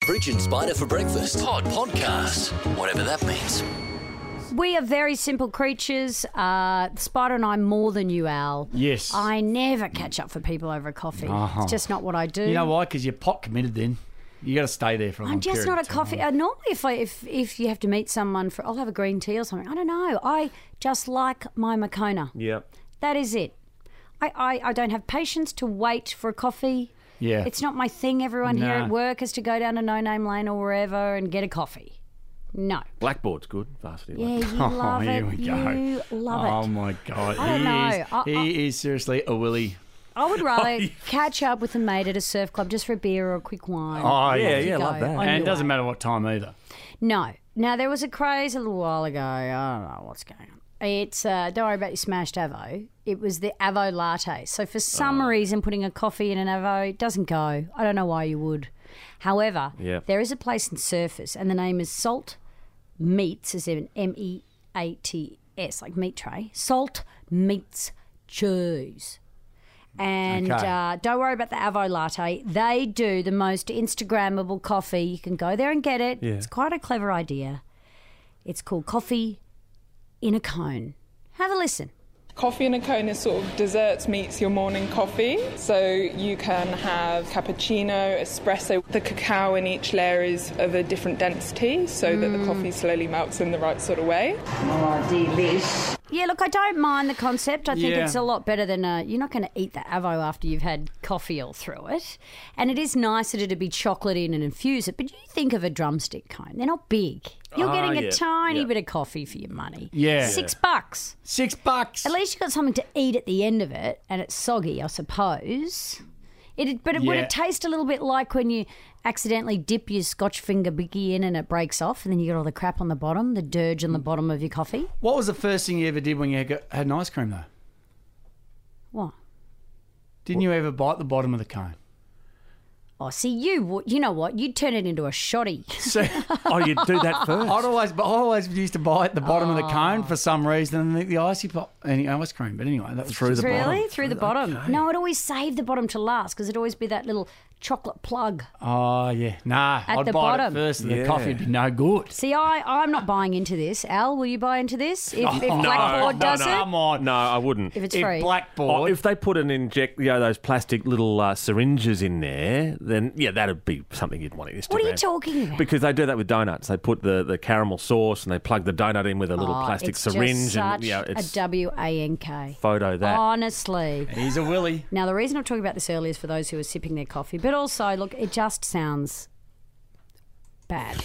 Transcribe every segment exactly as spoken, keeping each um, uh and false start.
Bridge and Spider for breakfast. Pod podcast. Whatever that means. We are very simple creatures. Uh, Spider and I more than you, Al. Yes. I never catch up for people over a coffee. Uh-huh. It's just not what I do. You know why? Because you're pot committed then. You got to stay there for a long I'm just period not a of time. coffee. Uh, normally, if I if if you have to meet someone for, I'll have a green tea or something. I don't know. I just like my Moccona. Yep. That is it. I, I, I don't have patience to wait for a coffee. Yeah. It's not my thing. Everyone here No. at work has to go down to No Name Lane or wherever and get a coffee. No. Blackboard's good. Varsity. Yeah, Blackboard. you love oh, it. here we go. You love it. Oh, my God. I don't he know. Is, I- I- he is seriously a willy. I would rather catch up with a mate at a surf club just for a beer or a quick wine. Oh, Yeah, yeah. You yeah, go love that. on And it your doesn't way. matter what time either. No. Now, there was a craze a little while ago. I don't know what's going on. It's, uh, don't worry about your smashed Avo. It was the Avo latte. So for some Oh. reason, putting a coffee in an Avo doesn't go. I don't know why you would. However, Yeah. there is a place in Surfers, and the name is Salt Meats, as in M E A T S, like meat tray. Salt Meats Cheese. And Okay. uh, don't worry about the Avo latte. They do the most Instagrammable coffee. You can go there and get it. Yeah. It's quite a clever idea. It's called Coffee in a Cone. Have a listen. Coffee in a cone is sort of desserts meets your morning coffee. So you can have cappuccino, espresso. The cacao in each layer is of a different density so that the coffee slowly melts in the right sort of way. Yeah, look, I don't mind the concept. I think Yeah. it's a lot better than uh, you're not going to eat the Avo after you've had coffee all through it. And it is nicer to be chocolate in and infuse it. But you think of a drumstick cone. They're not big. You're Ah, getting a yeah, tiny yeah. bit of coffee for your money. Yeah. Six bucks. Six bucks. At least you got something to eat at the end of it, and it's soggy, I suppose. It, but it, would Yeah. it taste a little bit like when you accidentally dip your Scotch finger biggie in and it breaks off, and then you got all the crap on the bottom, the dirge on the bottom of your coffee? What was the first thing you ever did when you had had an ice cream, though? What? Didn't you ever bite the bottom of the cone? Oh, see, you would- you know what? You'd turn it into a shoddy. So, Oh, you do that first. I'd always, I always used to bite the bottom of the cone Oh. for some reason, and the, the icy pop, any ice cream. But anyway, that was Through just- the bottom. Really? Through the bottom? No, I'd always save the bottom to last because it'd always be that little chocolate plug. Oh yeah, nah. At I'd the bite bottom. it first, and Yeah. the coffee would be no good. See, I, I'm not buying into this. Al, will you buy into this? If, if no, Blackboard no, does no. it? Come on. No, I wouldn't. If it's If free. Blackboard, Oh, if they put an inject, you know, those plastic little uh, syringes in there, then yeah, that'd be something you'd want to Instagram. What are you talking about? Because they do that with donuts. They put the, the caramel sauce and they plug the donut in with a little Oh, plastic it's syringe, just such and yeah, it's a W A N K. photo that. Honestly. he's a willy. Now, the reason I'm talking about this earlier is for those who are sipping their coffee, but also, look, it just sounds bad.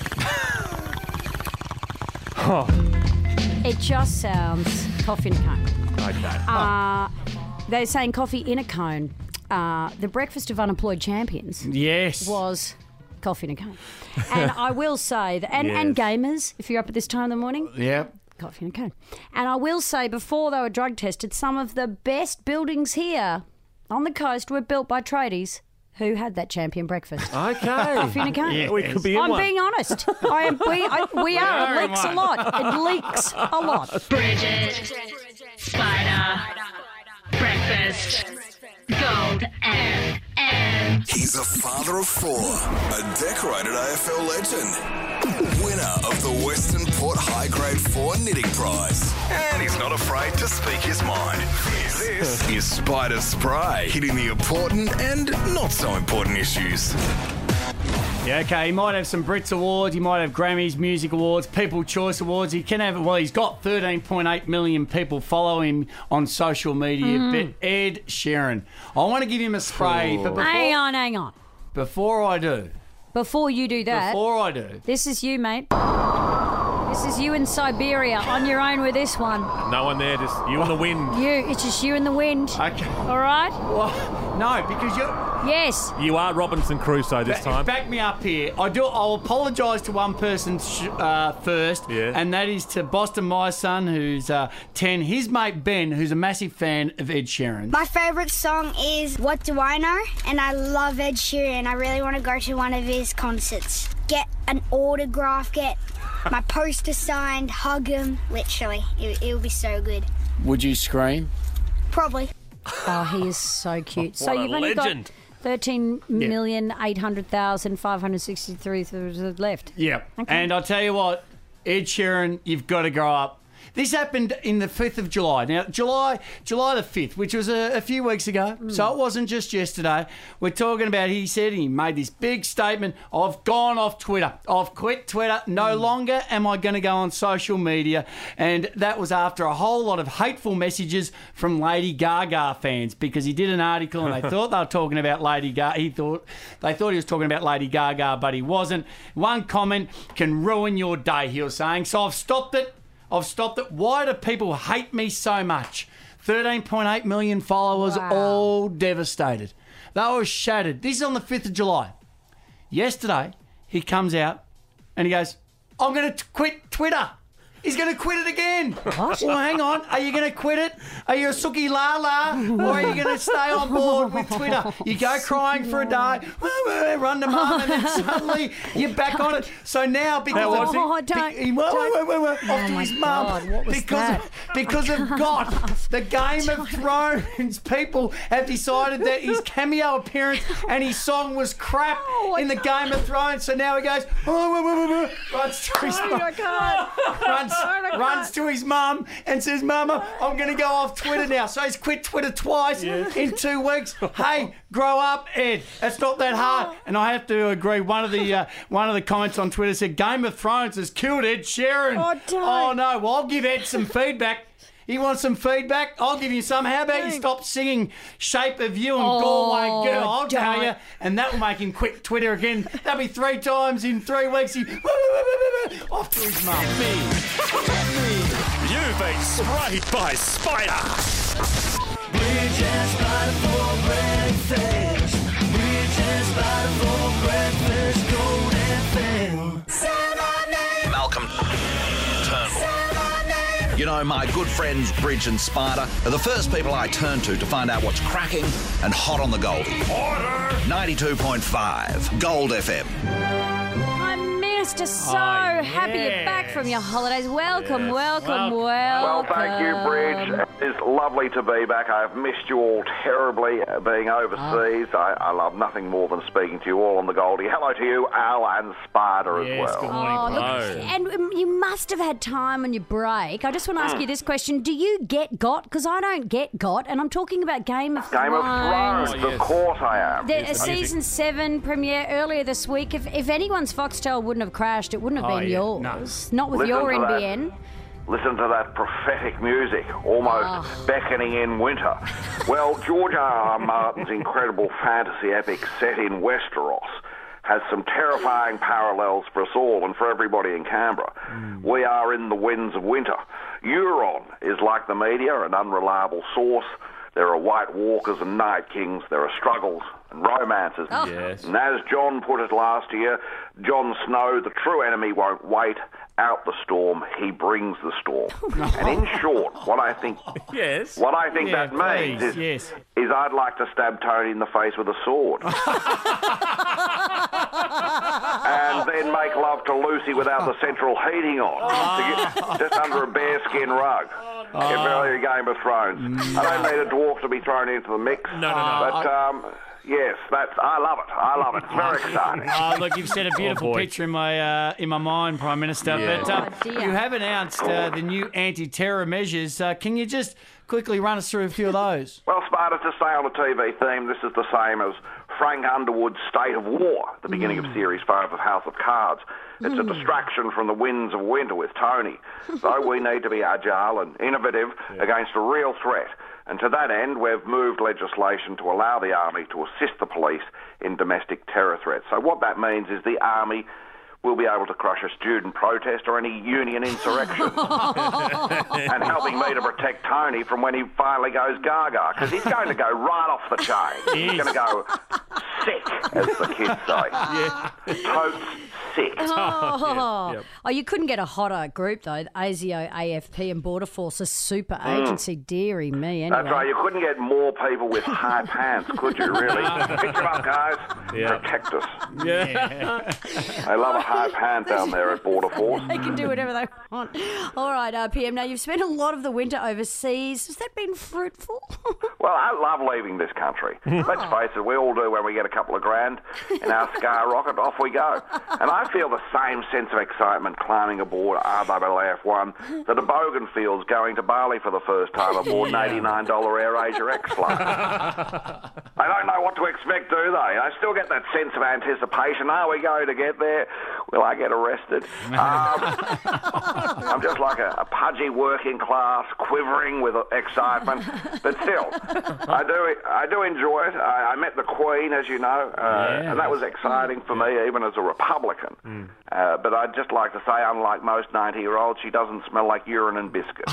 Oh, It just sounds coffee in a cone. okay. Uh, they're saying coffee in a cone. Uh, the breakfast of unemployed champions Yes. was coffee in a cone. And I will say, that, and, and Yes. gamers, if you're up at this time in the morning, Yep. coffee in a cone. And I will say, before they were drug tested, some of the best buildings here on the coast were built by tradies who had that champion breakfast. Okay. Coffee in a cone. Yeah. We could be in I'm one. being honest. I am. We, I, we are. are It in leaks a one. lot. It leaks a lot. Bridget, Spider, Breakfast, Gold F M. He's a father of four, a decorated A F L legend, winner of the Western Port High Grade four Knitting Prize, and he's not afraid to speak his mind. This is Spider Spray, hitting the important and not so important issues. Yeah, okay, he might have some Brits Awards, he might have Grammys, Music Awards, People Choice Awards. He can have, well, he's got thirteen point eight million people follow him on social media. But Ed Sheeran, I want to give him a spray, but before, Hang on, hang on. before I do, Before you do that, before I do, this is you, mate. This is you in Siberia on your own with this one. No one there, just you and the wind. You, it's just you and the wind. okay, All right? well, no, because you Yes. You are Robinson Crusoe this time. back me up here. I do. I'll apologise to one person sh- uh, first, Yeah. and that is to Boston, my son, who's uh, ten. His mate Ben, who's a massive fan of Ed Sheeran. My favourite song is What Do I Know? And I love Ed Sheeran. I really want to go to one of his concerts. Get an autograph, get my poster signed, hug him. Literally, it, it would be so good. Would you scream? Probably. Oh, he is so cute. so What a you've only legend. got thirteen million eight hundred thousand five hundred sixty-three left. Yeah. Okay. And I'll tell you what, Ed Sheeran, you've got to grow up. This happened in the fifth of July. Now, July July the fifth, which was a, a few weeks ago, mm. so it wasn't just yesterday. We're talking about, he said, he made this big statement, I've gone off Twitter. I've quit Twitter. No mm. longer am I going to go on social media. And that was after a whole lot of hateful messages from Lady Gaga fans, because he did an article and they thought they were talking about Lady Gaga. He thought They thought he was talking about Lady Gaga, but he wasn't. One comment can ruin your day, he was saying. So I've stopped it. I've stopped it. Why do people hate me so much? thirteen point eight million followers, wow. all devastated. They were shattered. This is on the fifth of July. Yesterday, he comes out and he goes, I'm going to quit Twitter. He's going to quit it again. What? Well, hang on. Are you going to quit it? Are you a Suki La La? Or are you going to stay on board with Twitter? You go crying for a day, run to mum, and then suddenly you're back on it. So now, because oh, of, oh, don't, he, wait, wait, wait, wait, wait, off to his mum, because of, because of God, the Game of Thrones people have decided that his cameo appearance and his song was crap oh, in the Game of Thrones. So now he goes, oh, wait, wait, wait, wait, runs to his mum. Oh, God. Runs runs to his mum and says, Mama, I'm going to go off Twitter now. So he's quit Twitter twice yeah. in two weeks. Hey, grow up, Ed. It's not that hard. And I have to agree. One of the uh, one of the comments on Twitter said, Game of Thrones has killed Ed Sheeran. Oh, don't. Oh no. Well, I'll give Ed some feedback. You want some feedback? I'll give you some. How about you stop singing Shape of You and oh, Galway Girl? I'll don't. tell you. And that will make him quit Twitter again. That'll be three times in three weeks. He off to his mum. You've been sprayed by Spider. We're just Spider for breakfast. We're just Spider for breakfast. Gold F M. Malcolm Turnbull. You know, my good friends Bridge and Spider are the first people I turn to to find out what's cracking and hot on the Goldie. Order! ninety-two point five Gold F M. Mister So Oh, happy you're back yes. from your holidays. Welcome, Yes. welcome, Well- welcome. Well, thank you, Bridge. It's lovely to be back. I've missed you all terribly uh, being overseas. Oh. I, I love nothing more than speaking to you all on the Goldie. Hello to you, Al and Spider Yes, as good well. morning, Oh, look, Bro. and um, you must have had time on your break. I just want to ask you this question. Do you get got? Because I don't get got, and I'm talking about Game of Game of Thrones. Thrones, Oh, of yes. course I am. The a season seven premiere earlier this week. If, if anyone's Foxtel wouldn't have crashed, it wouldn't have Oh, been yeah. yours. No. Not with Listen your to N that. B N. Listen to that prophetic music, almost Oh. beckoning in winter. Well, George R. R. Martin's incredible fantasy epic set in Westeros has some terrifying parallels for us all and for everybody in Canberra. Mm. We are in the winds of winter. Euron is like the media, an unreliable source. There are White Walkers and Night Kings. There are struggles and romances. Oh. Yes. And as John put it last year, Jon Snow, the true enemy, won't wait out the storm. He brings the storm. And in short, what I think, Yes. what I think Yeah, that means please, is, yes. is I'd like to stab Tony in the face with a sword, and then make love to Lucy without the central heating on, to get, just under a bearskin rug. Get very Game of Thrones. I don't need a dwarf to be thrown into the mix. No, no, no. But um, yes, that's. I love it. I love it. It's very exciting. Oh, look, you've set a beautiful boy. picture in my uh, in my mind, Prime Minister. Yeah. But uh, Oh, dear. you have announced uh, the new anti-terror measures. Uh, can you just quickly run us through a few of those? Well, Spider, to stay on the T V theme, this is the same as Frank Underwood's State of War, the beginning of Series five of House of Cards. It's a distraction from the winds of winter with Tony. So we need to be agile and innovative against a real threat. And to that end, we've moved legislation to allow the Army to assist the police in domestic terror threats. So what that means is the Army will be able to crush a student protest or any union insurrection. And helping me to protect Tony from when he finally goes gaga, because he's going to go right off the chain. He's going to go sick, as the kids say. Yeah. Totes sick. Oh, yep. oh, you couldn't get a hotter group though. ASIO, A F P, and Border Force, a super agency. Deary me, anyway. That's right. You couldn't get more people with high pants, could you? Really? Pick them up, guys. Yeah. Protect us. Yeah. They love a high pant down there at Border Force. They can do whatever they want. All right, uh, P M. Now you've spent a lot of the winter overseas. Has that been fruitful? Well, I love leaving this country. Let's face it, we all do when we get a couple of grand in our Skyrocket, off we go. And I feel the same sense of excitement climbing aboard R W F one that a bogan feels going to Bali for the first time aboard an eighty-nine dollars AirAsia X flight. They don't know what to expect, do they? I still get that sense of anticipation. Are we going to get there? Will I get arrested? Um, I'm just like a, a pudgy working class, quivering with excitement. But still, I do I do enjoy it. I, I met the Queen, as you know, uh, Yeah. and that was exciting for me, even as a Republican. Mm. Uh, but I'd just like to say, unlike most ninety-year-olds, she doesn't smell like urine and biscuits,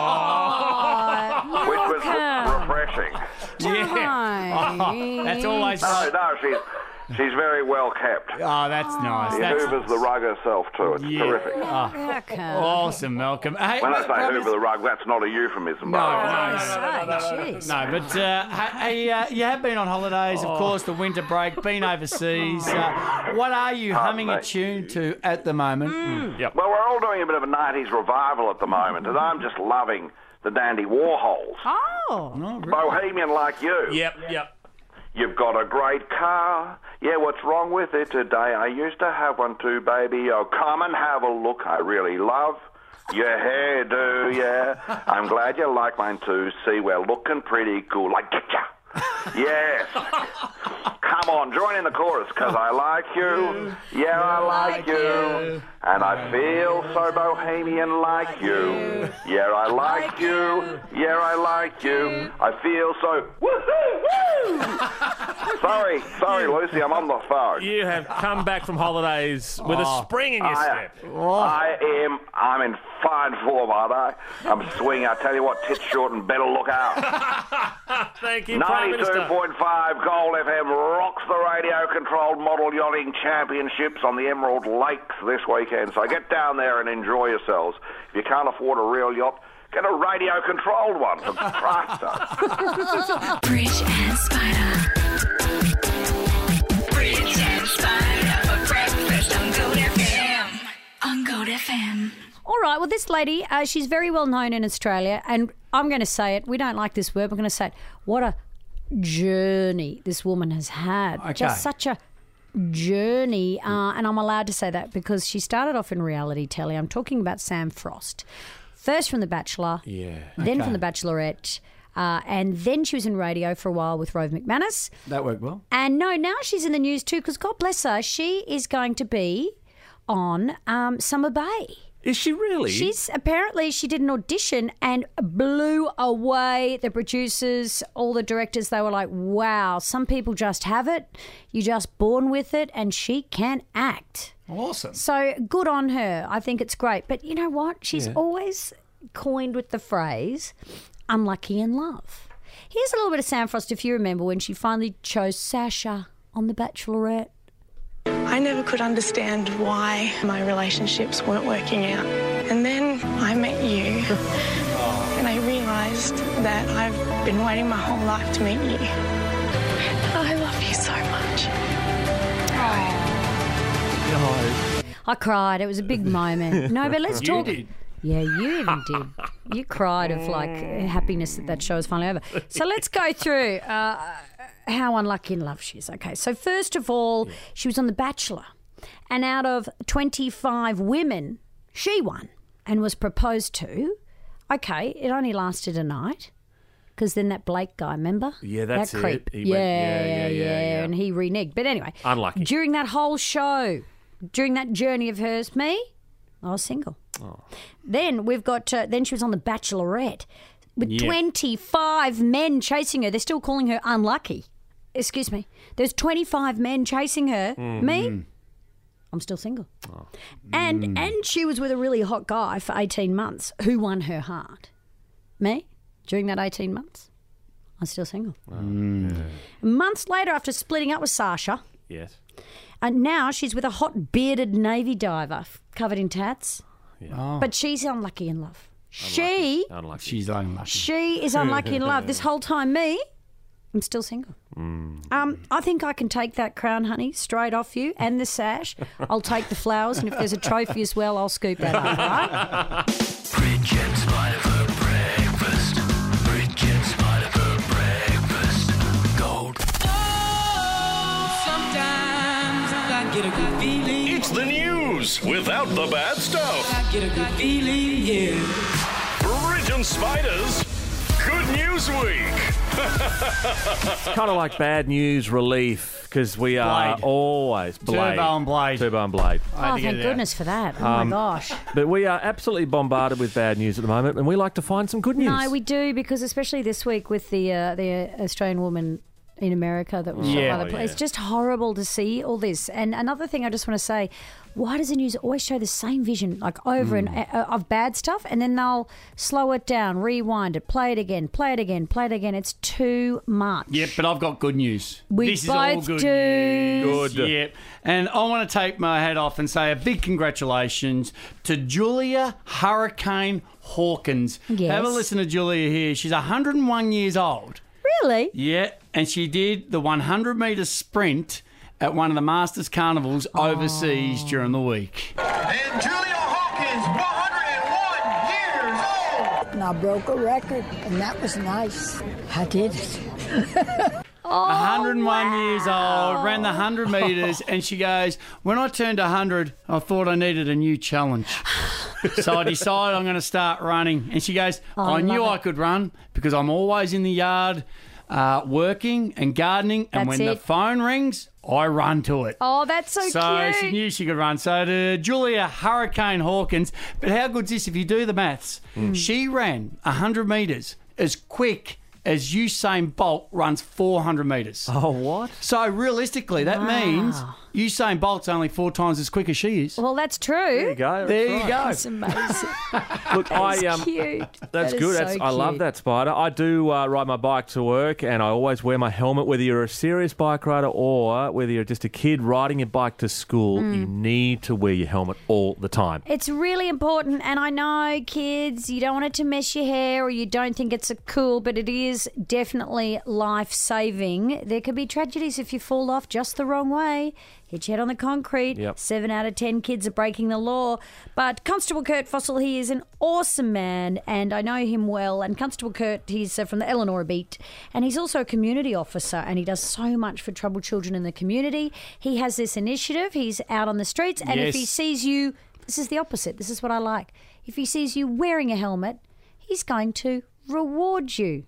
Oh, which was re- refreshing. Yeah. Oh, that's always No, right. no, she's she's very well kept. Oh, that's nice. She That's hoovers the rug herself too. It's yeah. terrific. Oh, Okay. awesome, Malcolm. Hey, When I look, say brothers- hoover the rug, that's not a euphemism. No, by the way. no, Say, jeez. No, but uh, hey, uh, you have been on holidays, of course, the winter break, been overseas. Uh, what are you Pardon humming a me. tune to at the moment? Yep. Well, we're all doing a bit of a nineties revival at the moment, and I'm just loving the Dandy Warhols. Oh. Oh, really? Bohemian like you. Yep, yep. You've got a great car. Yeah, what's wrong with it today? I used to have one too, baby. Oh, come and have a look. I really love your hairdo, yeah. I'm glad you like mine too. See, we're looking pretty cool. Like, getcha. Yes. Come on, join in the chorus, because I like you. Yeah, I like you. And I feel so bohemian like you. Yeah, I like you. Yeah, I like you. I feel so... Woohoo! Sorry, sorry, Lucy, I'm on the phone. You have come back from holidays with a spring in your I, step. I am, I'm in fine form, aren't I? I'm swinging. I tell you what, tits short and better look out. Thank you, Prime ninety-two Minister. point five Gold F M rocks the radio-controlled model yachting championships on the Emerald Lakes this weekend. So get down there and enjoy yourselves. If you can't afford a real yacht, get a radio-controlled one, for Christ's sake. Bridge and Spider. Bridge and Spider for breakfast on Gold F M. On Gold F M. All right, well, this lady, uh, she's very well known in Australia, and I'm going to say it. We don't like this word. We're going to say it. What a journey this woman has had. Okay. Just such a journey. Uh, and I'm allowed to say that because she started off in reality telly. I'm talking about Sam Frost. First from The Bachelor, Yeah. then Okay. from The Bachelorette, uh, and then she was in radio for a while with Rove McManus. That worked well. And no, now she's in the news too because, God bless her, she is going to be on um, Summer Bay. Is she really? She's apparently she did an audition and blew away the producers, all the directors. They were like, "Wow, some people just have it. You're just born with it," and she can act. Awesome. So good on her. I think it's great. But you know what? She's always coined with the phrase "unlucky in love." Here's a little bit of Sam Frost, if you remember, when she finally chose Sasha on The Bachelorette. I never could understand why my relationships weren't working out. And then I met you, and I realised that I've been waiting my whole life to meet you. And I love you so much. I cried. It was a big moment. No, but let's You talk. did. Yeah, you even did. You cried of like happiness that that show is finally over. So let's go through uh, how unlucky in love she is. Okay, so first of all, she was on The Bachelor, and out of twenty-five women, she won and was proposed to. Okay, it only lasted a night. Because then that Blake guy, remember? Yeah, that's that it. creep. He yeah, went- yeah, yeah, yeah, yeah. and he reneged. But anyway, Unlucky. during that whole show, during that journey of hers, me, I was single. Oh. Then we've got. Uh, then she was on The Bachelorette with Yeah. twenty-five men chasing her. They're still calling her unlucky. Excuse me. There's twenty-five men chasing her. Mm-hmm. Me, I'm still single. Oh. And Mm. and she was with a really hot guy for eighteen months who won her heart. Me, during that eighteen months, I'm still single. Mm. Months later, after splitting up with Sasha, Yes. and now she's with a hot bearded Navy diver covered in tats. Oh. But she's unlucky in love. She, Unlucky. She's unlucky. she is unlucky in love. This whole time, me, I'm still single. Mm. Um, I think I can take that crown, honey, straight off you, and the sash. I'll take the flowers, and if there's a trophy as well, I'll scoop that up, right? Bridge and Spider for breakfast. Bridge and Spider for breakfast. Gold. Sometimes I get a good feeling. It's the news without the bad stuff. I get a good feeling, yeah. Bridge and Spider's Good News Week. It's kind of like bad news relief because we are Blade. always Blade. Turbo and Blade. Turbo and Blade. I had Oh, to get thank it out. goodness for that. Oh, Um, my gosh. But we are absolutely bombarded with bad news at the moment, and we like to find some good news. No, we do, because especially this week with the uh, the Australian woman in America that was shot Yeah. by the Oh, police. yeah. It's just horrible to see all this. And another thing I just want to say, why does the news always show the same vision, like over and Hmm. uh, of bad stuff, and then they'll slow it down, rewind it, play it again, play it again, play it again. It's too much. Yep, but I've got good news. We this is all both good do. news. Good. Yep. And I want to take my hat off and say a big congratulations to Julia Hurricane Hawkins. Yes. Have a listen to Julia here. She's one hundred and one years old. Really? Yeah, and she did the one hundred metre sprint at one of the Masters Carnivals overseas during the week. And Julia Hawkins, one hundred and one years old. And I broke a record, and that was nice. I did it. one hundred and one years old, ran the one hundred metres, and she goes, when I turned one hundred, I thought I needed a new challenge. So I decided I'm going to start running. And she goes, Oh, I I knew love I it. could run because I'm always in the yard uh, working and gardening. And That's when the it. phone rings, I run to it. Oh, that's so, So cute. she knew she could run. So to Julia Hurricane Hawkins, but how good's this if you do the maths? Hmm. She ran one hundred metres as quick as Usain Bolt runs four hundred metres. Oh, what? So realistically, that Wow. means Usain Bolt's only four times as quick as she is. Well, that's true. There you go. There that's you right. go. That's amazing. Look, That's I um, cute. That's That is good. so That's, I love cute. that, Spider. I do uh, ride my bike to work, and I always wear my helmet. Whether you're a serious bike rider or whether you're just a kid riding your bike to school, Mm. you need to wear your helmet all the time. It's really important, and I know, kids, you don't want it to mess your hair or you don't think it's a cool, but it is definitely life-saving. There could be tragedies if you fall off just the wrong way. Hit your head on the concrete. Yep. Seven out of ten kids are breaking the law. But Constable Kurt Fossil, he is an awesome man, and I know him well. And Constable Kurt, he's uh, from the Eleanor beat, and he's also a community officer, and he does so much for troubled children in the community. He has this initiative. He's out on the streets, and if he Yes. sees you, this is the opposite. This is what I like. If he sees you wearing a helmet, he's going to reward you.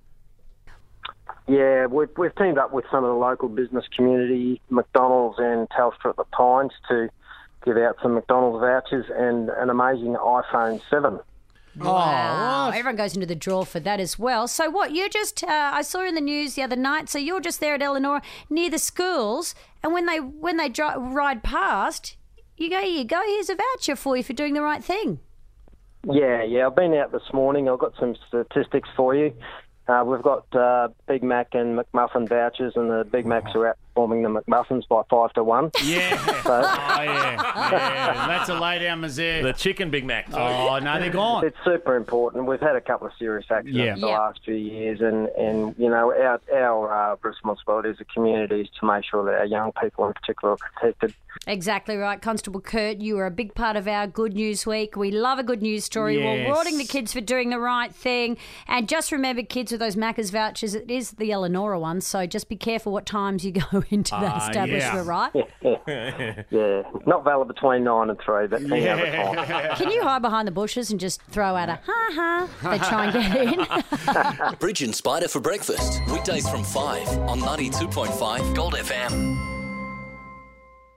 Yeah, we've, we've teamed up with some of the local business community, McDonald's and Telstra at the Pines, to give out some McDonald's vouchers and an amazing iPhone seven. Wow. Everyone goes into the draw for that as well. So what, you're just, uh, I saw in the news the other night, so you're just there at Eleanor near the schools, and when they when they dri- ride past, you go, here you go, here's a voucher for you for doing the right thing. Yeah, yeah, I've been out this morning. I've got some statistics for you. Uh, we've got uh, Big Mac and McMuffin vouchers, and the Big Macs are outperforming the McMuffins by five to one. Yeah. So, Oh, yeah. yeah. That's a lay down misère. The chicken Big Mac. Oh, no, they're gone. it's super important. We've had a couple of serious accidents Yeah. the Yeah. last few years, and, and you know, our, our uh, responsibility as a community is to make sure that our young people in particular are protected. Exactly right. Constable Kurt, you are a big part of our Good News Week. We love a good news story. We're Yes. rewarding the kids for doing the right thing. And just remember, kids, with those Macca's vouchers, it is the Eleonora one, so just be careful what times you go into that Ah, establishment, yeah. right? Yeah, not valid between nine and three, but any other time. Can you hide behind the bushes and just throw out a ha-ha? They try and get in. Bridge and Spider for breakfast. Weekdays from five on ninety-two point five Gold F M.